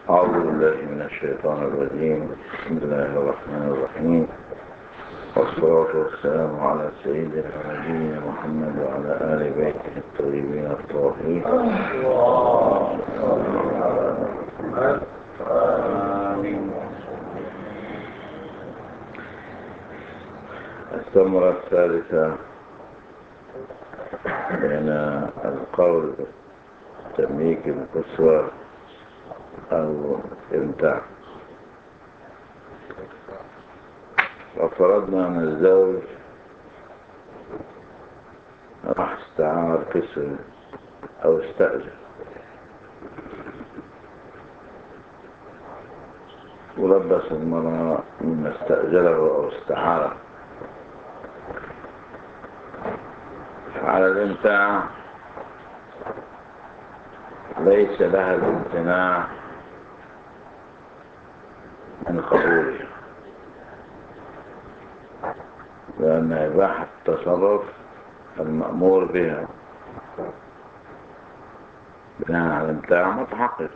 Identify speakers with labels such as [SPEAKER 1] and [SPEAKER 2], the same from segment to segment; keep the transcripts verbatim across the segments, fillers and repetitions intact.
[SPEAKER 1] أعوذ بالله من الشيطان الرجيم. بسم الله الرحمن الرحيم، والصلاة والسلام على سيدنا ونبينا محمد وعلى آل بيته الطيبين الطاهرين. آمين. الثمرة الثالثة بين القول بالتمليك القصوى أو الإمتاع. وفرضنا أن الزوج راح استعار كسوة أو استأجر، ولبس المرأة مما استأجره أو استعاره. على الامتاع ليس لها الامتناع من قبوله، لأن إباحة التصرف المأمور بها بناء على الامتاع متحقق،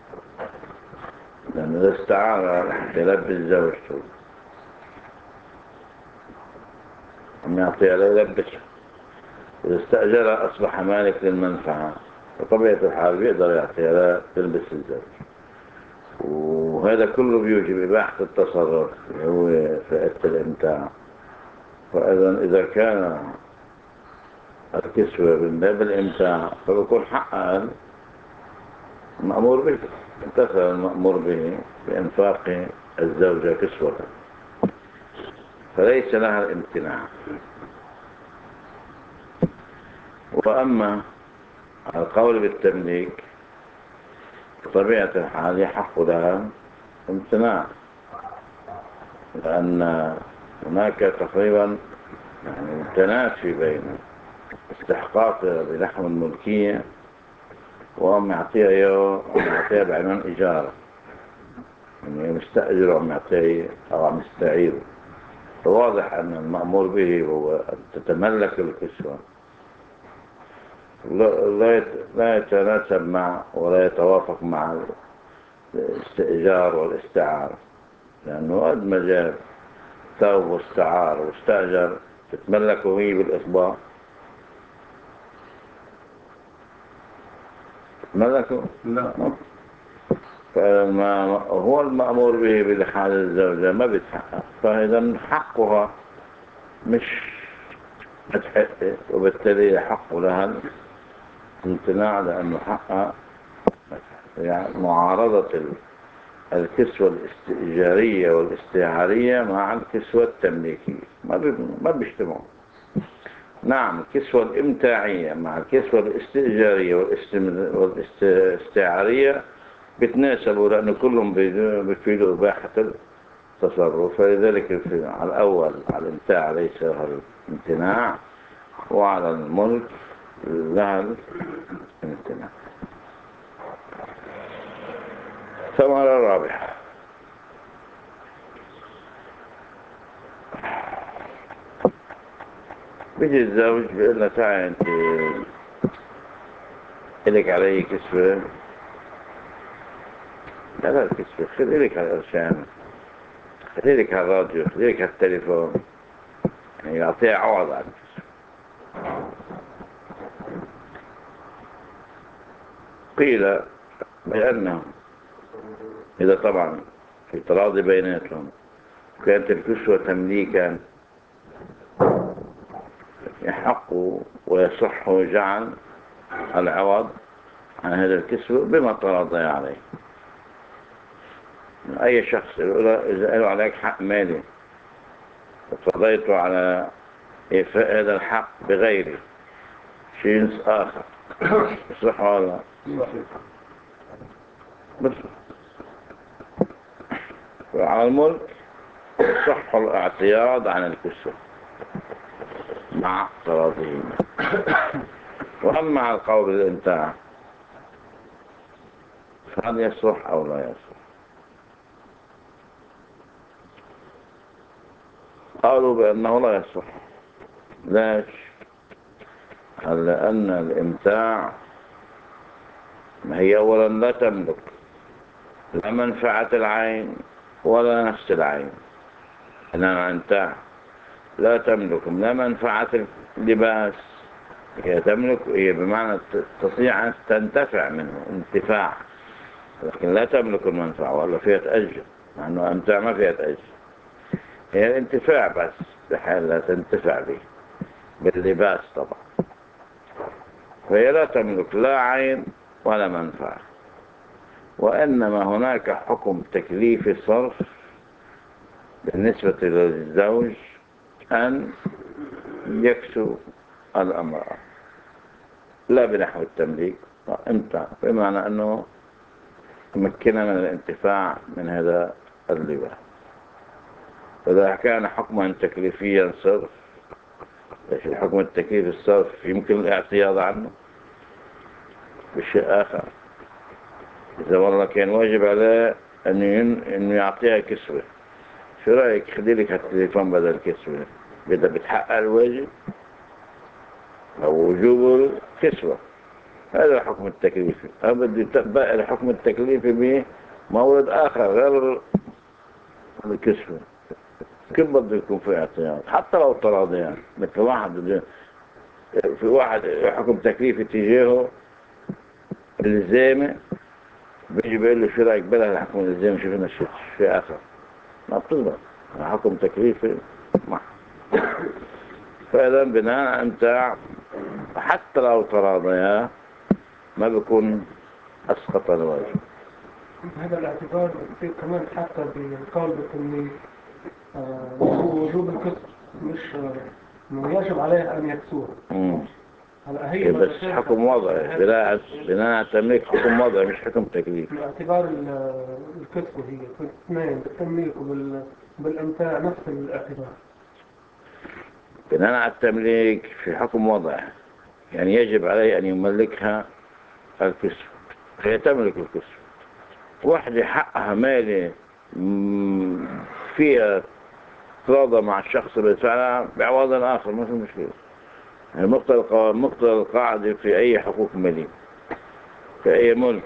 [SPEAKER 1] لأن الاستعارة رح تلبس زوجته أم يعطيها لا يلبسها. إذا استأجرها أصبح مالك للمنفعة، وطبيعة الحال بيقدر يعطيها لا تلبس الزوج، وهذا كله بيوجب إباحة التصرف اللي هو فئة الامتاع. فإذا إذا كان الكسوة من باب الامتاع فبيكون حقا مأمور به، امتثل المأمور به بإنفاق الزوجة كسوة، فليس لها الامتناع. وأما القول بالتمليك بطبيعة الحال يحق لها امتناع، لأن هناك تقريبا يعني تنافي بين استحقاقها بلحم الملكية وهم يعطيها إياه أو يعطيها بعنوان إجارة، يعني مستأجر وهم يعطيه أو عم يستعير. فواضح أن المأمور به هو أن تتملك الكسوة، لا يتناسب مع ولا يتوافق مع الاستئجار والاستعارة، لأنه قد ما جاب ثوب واستعار واستأجر تتملكه هي بالإصباح، تتملكه لا. فما هو المأمور به بلحال الزوجة ما بيتحقق، فإذا حقها مش متحقق، وبالتالي يحق لها الامتناع، لأنه حقها يعني معارضة الكسوة الاستئجارية والاستعارية مع الكسوة التمليكية ما بيجتمعوا. نعم، الكسوة الامتاعية مع الكسوة الاستئجارية والاستعارية بتناسبوا، لأن كلهم بيفيدوا إباحة التصرف. فلذلك على الأول على الامتاع ليس لها الامتناع، وعلى الملك لها الامتناع. ثمرة رابحة. بيجي الزوج بيقول لها تعالي انت إليك علي كسوة، لا لا الكسوة خلي لك على القرشان، خلي لك على الراديو، خلي لك على التليفون، يعني يعطيها عوض عن الكسوة. قيل بأنه إذا طبعا في تراضي بيناتهم كانت الكسوة تمليكا، يحق ويصح جعل العوض عن هذا الكسوة بما تراضي عليه. أي شخص إذا قالوا عليك حق مالي وترضيت على إيفاء هذا الحق بغيره جنس آخر، صح ولا بس على الملك صح الاعتياض عن الكسوة مع تراضيهم. وأما على القول بالإمتاع فهل يصح أو لا يصح؟ قالوا بأنه لا يصح. ليش؟ لأن الإمتاع هي أولا لا تملك، لا منفعة العين ولا نفس العين. إنما أنت لا تملك لا منفعة اللباس، هي تملك، هي بمعنى تستطيع أن تنتفع منه انتفاع، لكن لا تملك المنفعة ولا فيها تأجر، مع أنه أمتع ما فيها تأجر، هي الانتفاع بس بحال لا تنتفع به باللباس طبعا. فهي لا تملك لا عين ولا منفعة. وإنما هناك حكم تكليف الصرف بالنسبة للزوج أن يكسو الأمر، لا بنحو التمليك، امتع بمعنى أنه تمكن من الانتفاع من هذا اللباس. فإذا كان حكما تكليفيا صرف، في الحكم التكليفي الصرف يمكن الاعتياض عنه بشيء آخر. إذا والله كان واجب عليه أنه يعطيها كسوة، شو رأيك خلي لك هالتليفون بدل كسوة، بدها بتحقق الواجب أو وجوب الكسوة. هذا الحكم التكليفي. أنا بدي يتبقى الحكم التكليفي بمورد آخر غير الكسوة. كيف بده يكون في اعتياض حتى لو تراضيان؟ مثل واحد في واحد حكم تكليفي تجاهه الزامة، بيجي بيقول له شو رايك بلا الحكم الزامة، شوف لنا شيء في آخر ما بتضبط حكم تكليفي ما. فإذا بناء أنت حتى لو تراضيا ما بيكون أسقط الواجب.
[SPEAKER 2] هذا الاعتبار في كمان حتى بالقول بالتمليك هو وجوب الكسر، مش انه يجب عليه ان يكسوه. هلا هي
[SPEAKER 1] بس حكم وضعي بناء بناء على التمليك، حكم وضعي مش حكم تكليفي.
[SPEAKER 2] باعتبار الكسر هي في الاثنين بالتمليك وبالامتاع نفس الاعتبار.
[SPEAKER 1] بناء على التمليك في حكم وضعي، يعني يجب عليه ان يملكها الكسر، هي تملك الكسر. واحدة حقها مالي فيها تراضى مع الشخص بفعلها بعوض آخر ما في مشكلة. مقتضى القاعدة في أي حقوق مالية في أي ملك،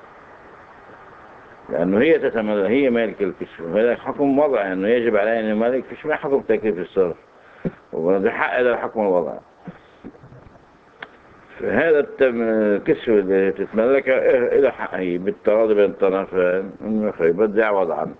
[SPEAKER 1] لأنه هي تتملك، هي مالك الكسر، وهذا حكم وضعي أنه يجب عليه أن يملك، فيش ما حكم تكليف الصرف، وهذا حق هذا الحكم الوضعي. فهذا الكسر اللي تتملكها إلى حقه بالتراضي بين الطرفين إنه بدي أعوض عنه.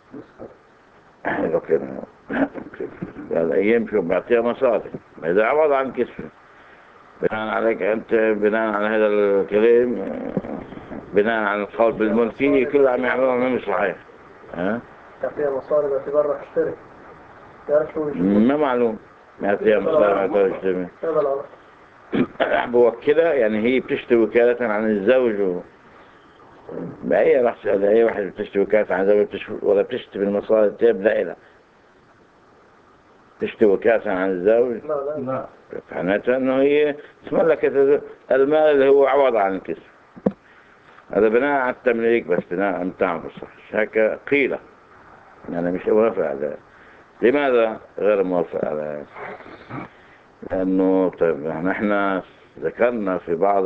[SPEAKER 1] لكن الأيام شو بعطيها مصاري، إذا عوض عن كسر بناء عليك أنت، بناء على هذا الكلام، بناء على القول بالملكية كل عم يعملوا منه صحيح. ها؟
[SPEAKER 3] تعطيها مصاري باعتبار راح اشتري، تعرف شو
[SPEAKER 1] ما معلوم يعطيها مصاري باعتبار اشتري.
[SPEAKER 3] هذا العرض
[SPEAKER 1] بوكلها يعني هي بتشتري وكالة عن الزوج و... بأي راح تسأل أي واحد بتشتري وكالة عن الزوج ولا بتشتري بالمصاري التاب؟ لا إله تشتري وكالة عن الزوج.
[SPEAKER 3] لا لا
[SPEAKER 1] معناتها انه هي تملكت المال اللي هو عوض عن الكسر. هذا بناء على التمليك، بس بناء عن تعب الصح هكا قيلة، يعني مش موافق على. لماذا غير موافق على؟ لأنه طيب نحن ذكرنا في بعض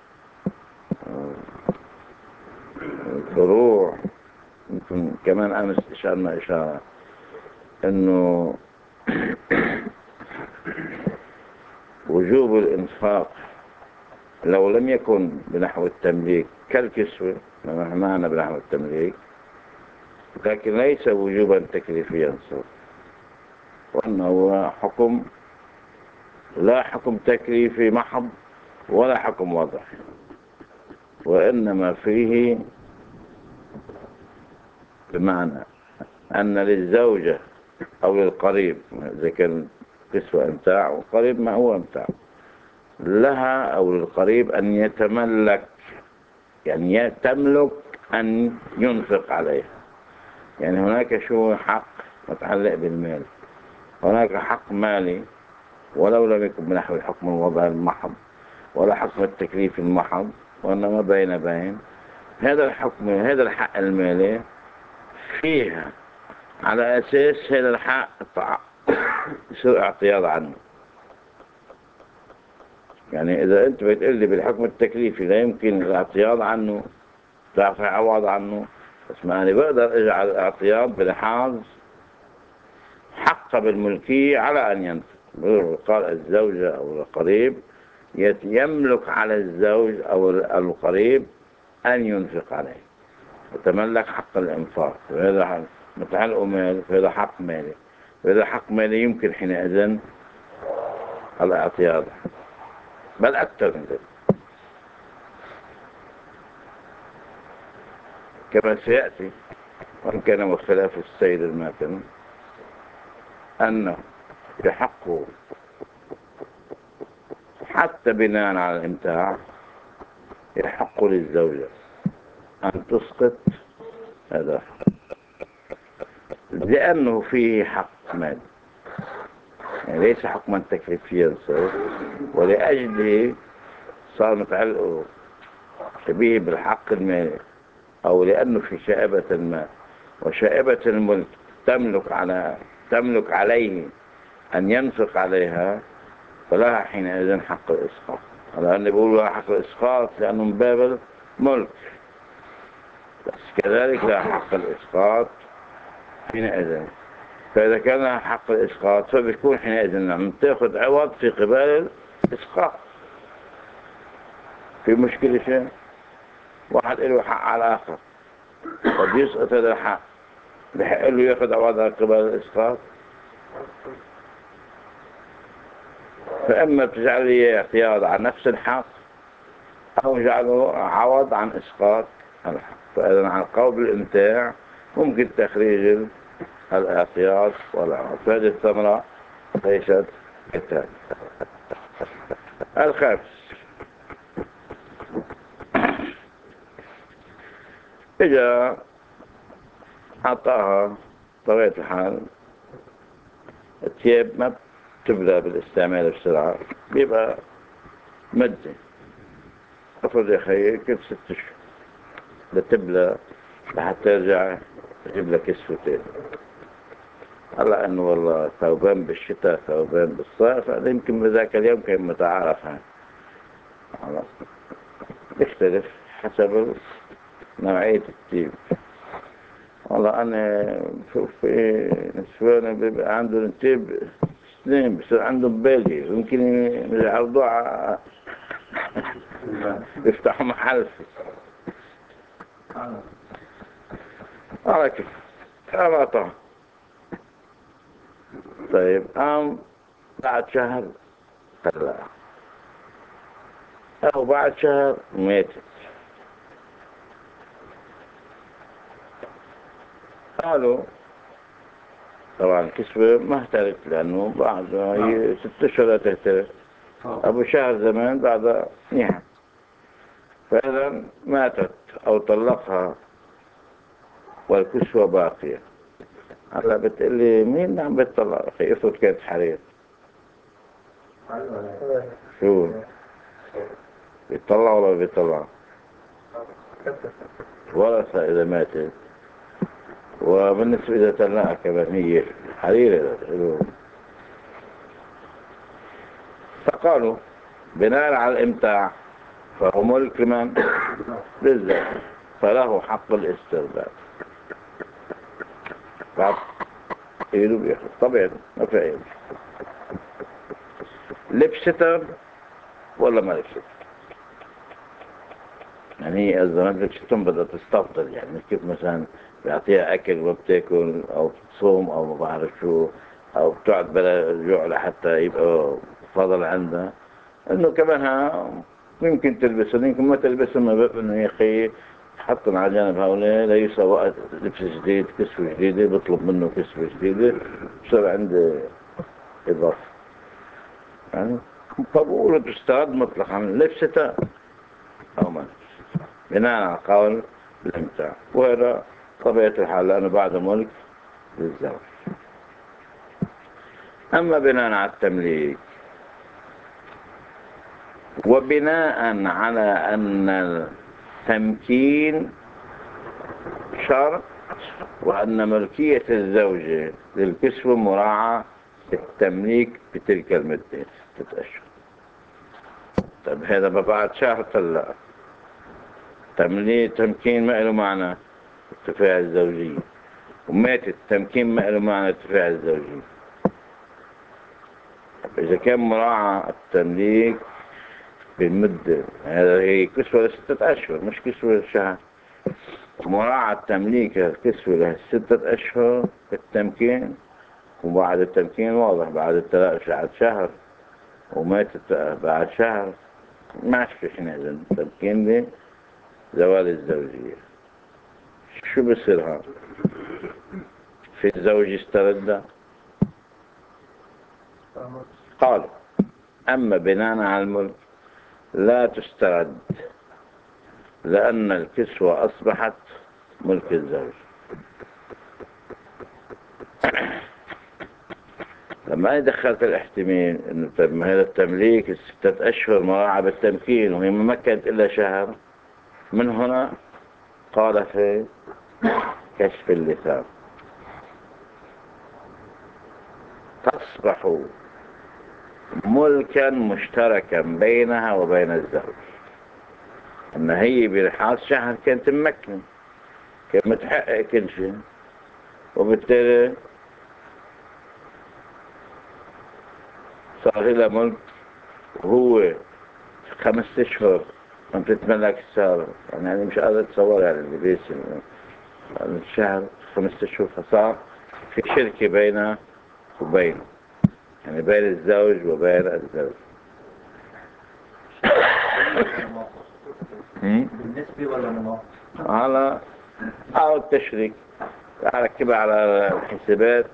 [SPEAKER 1] الفروع يمكن كمان أمس إشارنا إشارة أنه وجوب الإنفاق لو لم يكن بنحو التمليك كالكسوة، ما معنى بنحو التمليك، لكن ليس وجوبا تكليفيا صرف، وأنه حكم لا حكم تكليفي محض ولا حكم وضعي، وإنما فيه بمعنى أن للزوجة أو للقريب، إذا كان كسوة امتاع وقريب ما هو امتاع، لها أو للقريب أن يتملك، يعني تملك أن ينفق عليها. يعني هناك شو حق متعلق بالمال، هناك حق مالي ولو لم يكن بنحو الحكم الوضعي المحض ولا حكم التكليف المحض، وإنما بين بين هذا الحكم، هذا الحق المالي فيها على أساس هذا الحق يصير اعتياض عنه. يعني إذا أنت بتقول لي بالحكم التكليفي لا يمكن الاعتياض عنه، تعرف عوض عنه، بس ما أنا بقدر أجعل الاعتياض بلحاظ حق بالملكية على أن ينفق. قال الزوجة أو القريب يملك على الزوج أو القريب أن ينفق عليه وتملك حق الإنفاق، وهذا متعلق مال، فهذا حق مالي، وهذا حق مالي يمكن حينئذ الاعتياض، بل أكثر من ذلك. كما سيأتي وإن كان مختلف السيد الماتن أنه يحق حتى بناء على الامتاع يحق للزوجة أن تسقط هذا لأنه فيه حق مال، يعني ليس حكما تكليفيا، ولأجله صار متعلق شبيه بالحق المالي، أو لأنه في شائبة المال، وشائبة الملك تملك على تملك عليه أن ينفق عليها، فلها حينئذ حق الإسقاط. على أن يقول لها حق الإسقاط لأنه من باب الملك، بس كذلك لها حق الإسقاط حينئذ. فإذا كان لها حق الإسقاط فبيكون حينئذ نعم تأخذ عوض في قبال الإسقاط. في مشكلة شيء واحد له حق على الآخر قد يسقط هذا الحق، بحق له يأخذ عوض على قبال الإسقاط. فإما تجعل لي اعتياض عن نفس الحق أو جعله عوض عن إسقاط الحق. فإذا عن قول بالإمتاع ممكن تخريج الاعتياض والعوض، فهذه الثمرة ليست كالتالي. الخامس، إذا أعطاها طبيعة الحال الثياب ما بتبلى بالاستعمال بسرعة، بيبقى مدة أفرض يا خيي كل ست أشهر بتبلى لحتى ترجع تجيب لك كسوتين. هلا انه والله ثوبان بالشتاء ثوبان بالصيف، هذا يمكن بذاك اليوم كان متعارف عنه، خلاص يختلف حسب نوعية التيب. والله أنا بشوف في نسوان بيبقى عندهم تيب سنين بس عندهم بالي، يمكن يعرضوها يفتحوا محل على كيف أنا طبعا. طيب قام بعد شهر طلع أو بعد شهر ماتت، قالوا طبعا الكسبة ما اهترت لأنه بعد ست أشهر لا تهترت، أبو شهر زمان بعد نحن، فإذا ماتت أو طلقها والكسوة باقية. هلا بتقلي مين عم بتطلع؟ أخي افرض كانت حرير شو بيطلع ولا بيطلع؟ ورثة إذا ماتت، وبالنسبة إذا طلعها كمان هي حريرة. فقالوا بناء على الامتاع فهو ملك من؟ للزوج، فله حق الاسترداد. بعد ايده بياخد طبيعي ما في عيب. لبستها ولا ما لبستها؟ يعني هي الزمان لبستهم بدها تستفضل، يعني كيف مثلا بيعطيها اكل وبتاكل او بتصوم او ما بعرف شو، او بتقعد بلا جوع لحتى يبقى فضل عندها، انه كمان ممكن تلبسهم يمكن ما تلبسهم، ما بقى انه يا اخي حطهم على جانب هؤلاء ليس وقت لبس جديد كسوة جديدة بطلب منه كسوة جديدة بصير عندي إضافة. يعني فبقولوا تسترد مطلقا لبستها أو ما لبستها بناء على قول الامتاع، وهذا طبيعة الحال لأنه بعد ملك للزوج. أما بناء على التمليك وبناء على أن التمكين شرط وأن ملكية الزوجة للكسوة مراعاة التمليك بتلك المدة ستة أشهر. طيب هذا بعد شهر طلع تمليك تمكين ما له معنى، ارتفاع الزوجية، ومات التمكين ما له معنى ارتفاع الزوجية. إذا كان مراعى التمليك بالمدة، هذا هي كسوة لستة أشهر مش كسوة لشهر، مراعى التمليك الكسوة لستة أشهر التمكين، وبعد التمكين واضح بعد الثلاث بعد شهر وماتت بعد شهر ما في حينئذ التمكين لزوال الزوجية. شو بصير هذا؟ في الزوج استرد؟ قالوا أما بناء على الملك لا تسترد، لأن الكسوة أصبحت ملك الزوج. لما دخلت الاحتمال إنه هذا التمليك الستة أشهر مراعى بالتمكين وهي ما مكنت إلا شهر، من هنا قال في كشف اللسان تصبح ملكا مشتركا بينها وبين الزوج، ان هي بلحاظ شهر كانت تمكن كانت متحقق كل شيء، وبالتالي صار لها ملك، وهو خمس اشهر عم تتملك السارة. يعني, يعني مش قادر اتصور يعني اللي بيسي الشهر خمس اشهر، فصار في شركة بينه وبينه، يعني بين الزوج وبين الزوج.
[SPEAKER 4] بالنسبة ولا مناطق؟
[SPEAKER 1] على أو التشريك على كبه على الحسابات.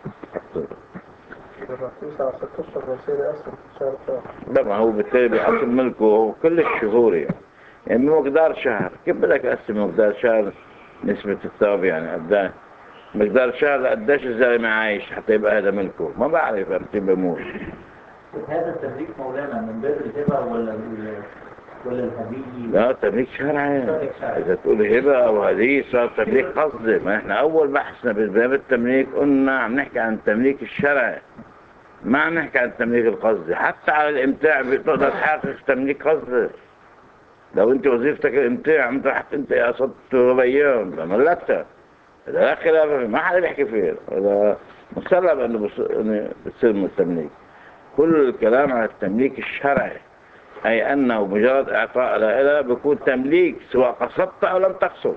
[SPEAKER 1] طبعا هو بالتالي بيقسم ملكه كل الشهور، يعني يعني بمقدار شهر. كيف بدك تقسم مقدار شهر نسبة الثواب؟ يعني قداش مقدار شهر قداش الزلمة عايش حتى يبقى هذا ملكه؟ ما بعرف امتى بموت.
[SPEAKER 4] هذا التمليك مولانا من باب الهبة ولا ولا الهدية؟
[SPEAKER 1] لا تمليك شرعي. إذا تقول هبة أو هدية صار تمليك قصدي. ما إحنا أول بحثنا بباب التمليك قلنا عم نحكي عن التمليك الشرعي، ما عم نحكي عن التمليك القصدي. حتى على الإمتاع بتقدر تحقق تمليك قصدي. لو أنت وظيفتك الإمتاع أنت رحت أنت قصدت ربيان ملكتها، هذا لا خلاف، ما حدا بيحكي فيه، هذا مسلم إنه بتصير من التمليك. كل الكلام عن التمليك الشرعي، أي أنه مجرد إعطاء لا إله بيكون تمليك سواء قصدت أو لم تقصد.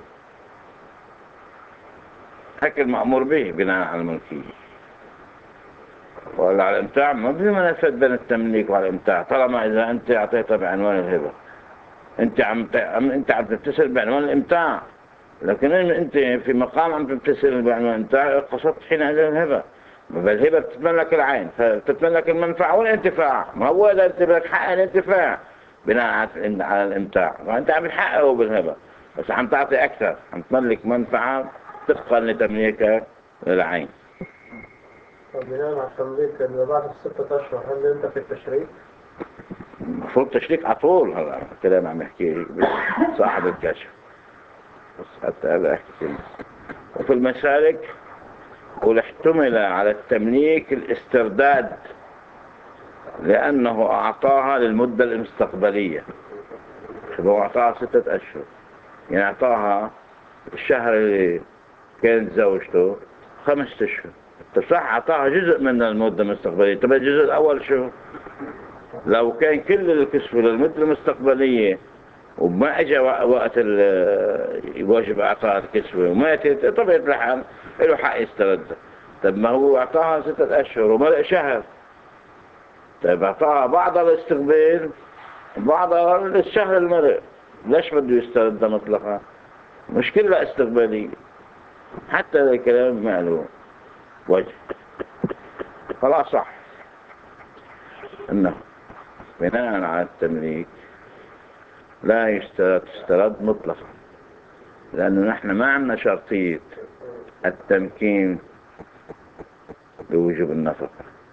[SPEAKER 1] هكذا المأمور به بناء على الملكية. ولا على الإمتاع ما في منافاة بين التمليك والإمتاع، طالما إذا أنت أعطيتها بعنوان الهبة أنت عم أنت عم تتصل بعنوان الإمتاع، لكن أنت في مقام عم تتصل بعنوان الإمتاع قصدت حينئذ الهبة. فالهبة بتتملك العين فتتملك المنفعة والانتفاع. ما هو إذا أنت بدك حق الانتفاع بناء على الامتاع، وانت عم تحققه بالهبة، بس عم تعطي اكثر، عم تملك منفعة طبقا لتمليكك للعين.
[SPEAKER 3] بناء على التمليك اللي بعد الستة اشهر هل انت في التشريك؟
[SPEAKER 1] المفروض تشريك على طول. هذا الكلام عم يحكي صاحب الكشف، بس حتى هذا احكي كلمة. وفي المسالك والاحتمل على التمليك الاسترداد، لأنه أعطاها للمدة المستقبلية. هو أعطاها ستة أشهر، يعني أعطاها الشهر اللي كانت زوجته خمسة أشهر، صح أعطاها جزء من المدة المستقبلية. طب الجزء الأول شو؟ لو كان كل الكسوة للمدة المستقبلية وما اجى وقت الواجب اعطاها الكسوة وماتت، طبيعة الحال له حق يسترد. طب ما هو اعطاها ستة اشهر وملء شهر، طيب اعطاها بعض الاستقبال بعض الشهر الملء، ليش بده يسترد مطلقا؟ مش كلها استقبالية. حتى الكلام ما له وجه. خلاص صح انه بناء على التمليك لا يسترد يسترد مطلقا، لأنه نحن ما عندنا شرطية التمكين بوجوب النفقة.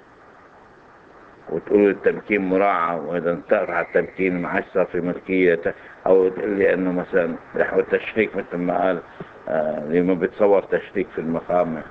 [SPEAKER 1] وتقول التمكين مراعى، وإذا انتقل على التمكين مع صار في ملكية، أو تقول لي أنه مثلا نحو التشريك مثل ما قال آه لما بتصور تشريك في المقام.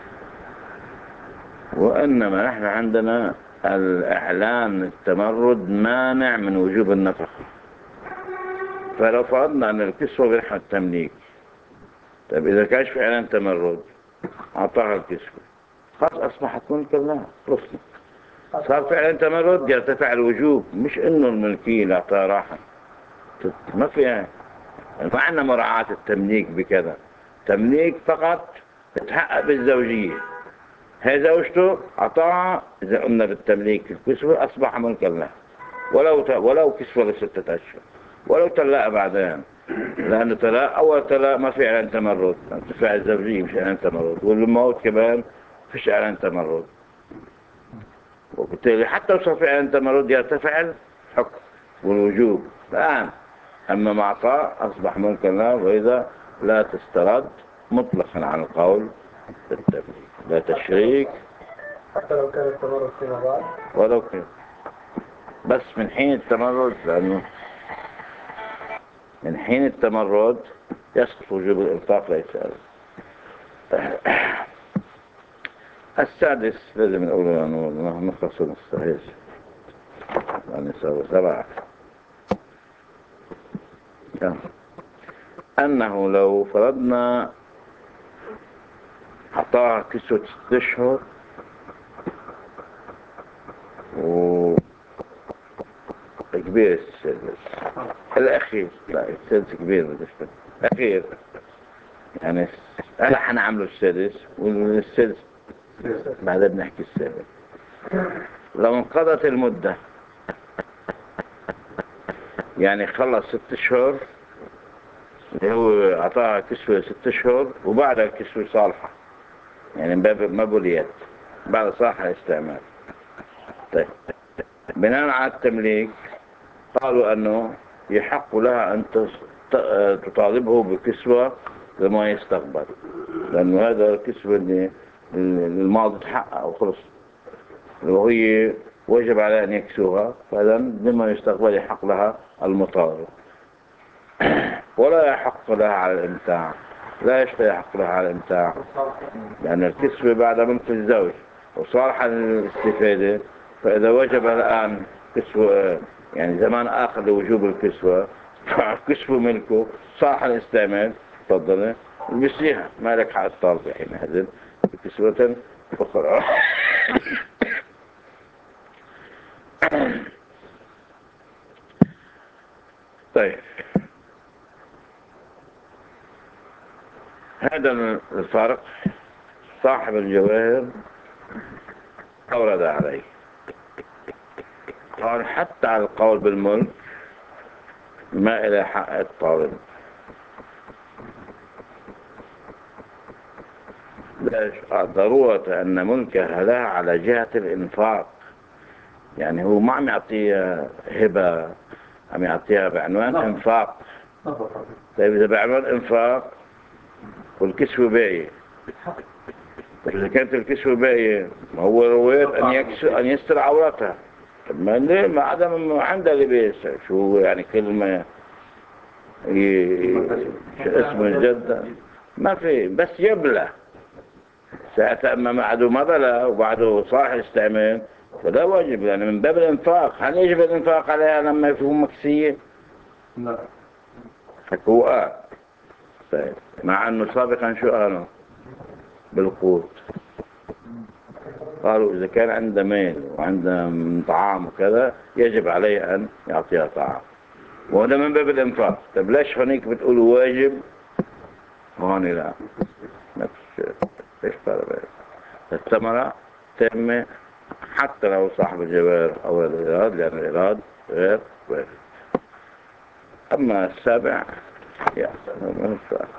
[SPEAKER 1] وإنما نحن عندنا الإعلان التمرد مانع من وجوب النفقة. فلو فرضنا أن الكسوة بنحو التمليك طيب إذا كانش فعلا تمرد أعطاها الكسوة خلاص أصبحت ملكا لها، خلصنا. صار فعلا تمرد يرتفع الوجوب، مش إنه الملكية اللي أعطاها راحة. ما فيها، ما عندنا مراعاة التمليك بكذا، تمليك فقط تتحقق بالزوجية. هي زوجته أعطاها، إذا قلنا بالتمليك الكسوة أصبح ملكا لها، ولو ولو كسوة لستة أشهر، ولو طلق بعدين، لأنه طلاق أول طلاق ما في إعلان تمرد، ارتفاع الزوجية مش إعلان تمرد، والموت كمان فيش إعلان تمرد. وبالتالي حتى لو صار في إعلان تمرد يرتفع الحكم والوجوب الآن. أما مع طاع أصبح ملكا له، وإذا لا تسترد مطلقا عن القول بالتمليك، لا تشريك
[SPEAKER 3] حتى لو كان التمرد فيما بعد،
[SPEAKER 1] ولو كان بس من حين التمرد، لأنه من حين التمرد يسقط وجوب الإنفاق ليس هذا. السادس لازم نقول أنه نخلص الصحيح يعني سوى سبعة، أنه لو فرضنا أعطاها كسوة ست أشهر و كبير السادس الأخير، لا السادس كبير بالنسبة الأخير، يعني هلا حنعمله السادس والسادس بعدها بنحكي السابع. لو انقضت المدة يعني خلص ست اشهر اللي هو اعطاها كسوة ست اشهر وبعدها كسوة صالحة، يعني ما بوليت بعد صالحة الاستعمال. طيب بناء على التمليك قالوا انه يحق لها ان تطالبه بكسوة لما يستقبل، لانه هذا الكسوة اللي الماضي تحقق وخلص، وهي وجب على أن يكسوها، فإذا لما يستقبل يحق لها المطالب، ولا يحق لها على الإمتاع، لا يحق لها على الإمتاع، لأن الكسوة بعد ملك الزوج وصالحة للاستفادة. فإذا وجب الآن كسوة، يعني زمان آخر لوجوب الكسوة، فكسوة ملكه صالحة للاستعمال، تفضل المسيحة ما لك حق الطالب حينئذ بكسوة أخرى. طيب هذا الفرق صاحب الجواهر أورد عليه، قال حتى على القول بالملك ما إلى حق الطالب. ليش؟ ضرورة أن ملكها لها على جهة الإنفاق، يعني هو ما عم يعطيها هبة، عم يعطيها بعنوان إنفاق. طيب إذا بعنوان إنفاق والكسوة باقية، إذا كانت الكسوة باقية ما هو رويت أن يكسر أن يستر عورتها، ما ليه ما عدم عندها لباس، شو يعني كلمة اسم الجدة ما في، بس يبلى ساعة أما بعده ما بلى وبعده صالح استعمال فلا واجب، يعني من باب الإنفاق. هل يجب الإنفاق عليها لما يكون مكسية؟ لا. هو آه طيب مع أنه سابقا شو قالوا بالقوت؟ قالوا إذا كان عنده مال وعنده طعام وكذا يجب عليه أن يعطيها طعام، وهذا من باب الإنفاق. طيب ليش هنيك بتقولوا واجب هون لا؟ نفس ليش طالب الثمرة تامة حتى لو صاحب الجوار أو الإيراد، لأن الإيراد غير وارد. أما السابع يحسن